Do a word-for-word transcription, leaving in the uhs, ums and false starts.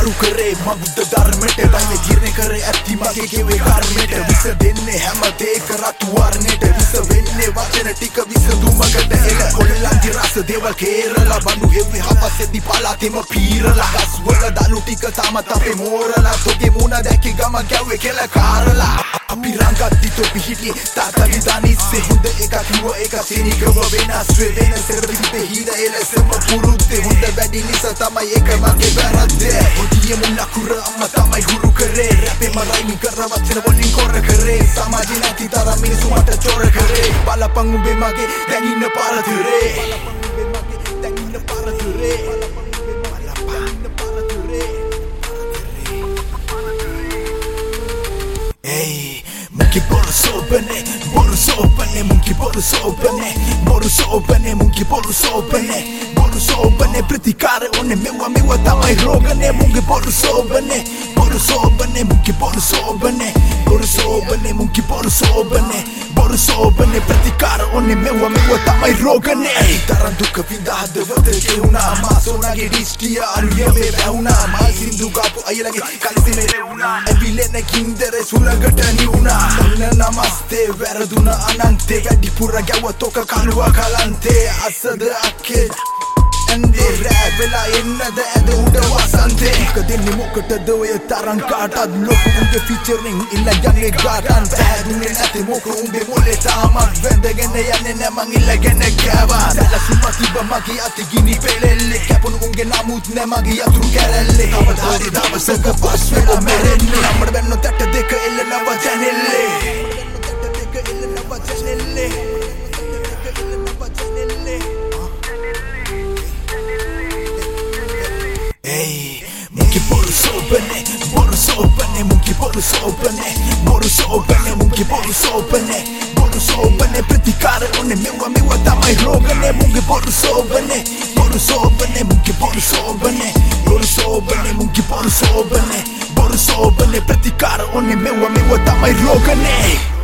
මරු කරේ මගුද ධර්මයට දෛව තීරණය කරේ ඇති මගේ ගෙවේ කර්මයට විස දෙන්නේ හැම දෙයක රතු වර්ණයට විස වෙන්නේ වචන ටික විසඳුමකට එල කොල්ලන්ගේ රස දේවල් කේරලා බඳු හෙව්වේ හපස්සෙදි පලාතෙම පීරලා ගස්වල දලු ටික තාමත් අපේ මෝරලා තොගේ මුණ දැකේ ගම ගැව්වේ කෙල කාරලා අපි රංගද්දි තොපි හිටියේ තාත්තගේ දනිස්සේ හොඳ එකක් කිව්ව එක සිනිකව වෙනස් වේ වෙනසට තිබේ හිර එලෙසම පුරුද්දේ හොඳ වැඩි නිසා තමයි ඒක මගේ වැරද්දේ ඔදියේ මුල් ලකුර අම්මා තමයි ගුරු කරේ රැපේ මරයිමි කර වචන වලින් කොර කරේ සමාජේ නැති තරම් මිනිස්සු මට චොර කරේ බලපං උඹේ මගේ දැන් ඉන්න පාරතරේ බලපං උඹේ මගේ දැන් ඉන්න පාරතරේ Mungkin boru sobane, boru sobane, mungkin boru sobane, boru sobane, mungkin boru sobane, boru sobane, ප්‍රතිකාර ඕනේ මෙව මෙව තමයි රෝගනේ මුංගේ boru sobane, boru sobane, mungkin boru sobane, boru sobane, mungkin boru sobane, boru sobane, ප්‍රතිකාර ඕනේ මෙව මෙව තමයි රෝගනේ තරම් දුක විඳා හදවත ගෙවුනා මාසෝනාගේ දිස්ටිය අරියේ වැවුනා මල් සින්දු ගාපු අයලගේ කලිසි මෙරෙවුනා ඇවිලෙන කින්දර සුලකට නිවුනා Namaste, වැරදුන අනන්තේ වැඩිපුර ගැව්වතොක කළුව කලන්තේ අසද අක්කේ ඇන්දේ රෑ වෙලා එන්නද ඇද උඩ වසන්තේ මොක දෙන්නේ මොකටද ඔය තරම් කාටත් ලොකු උඹේ ෆීචරින් ඉල්ල යන්නේ ගාටන් පැහැදුනේ නැති මොක උඹේ මොලේ තාමත් වැඳගෙන යන්නේ නැ මං ඉල්ලගෙන කෑවා සැලසුම තිබ්බ මගේ අතේ ගිනි පෙලෙල්ලේ කැපුණු උන්ගේ නමුත් නැ මගේ යතුරු කැරැල්ලේ කවදාද දවසක පස් වෙලා මැරෙන්නේ අපර බැන්නෝ තැට දෙක එල්ලනවා ජනෙල්ලේ Mungkin boru sobane, boru sobane, mungkin boru sobane, boru sobane, mungkin boru sobane, boru sobane, ප්‍රතිකාර ඕනේ මෙව මෙව තමයි රෝගනේ මුංගේ boru sobane, boru sobane, mungkin boru sobane, boru sobane, mungkin boru sobane, boru sobane, ප්‍රතිකාර ඕනේ මෙව මෙව තමයි රෝගනේ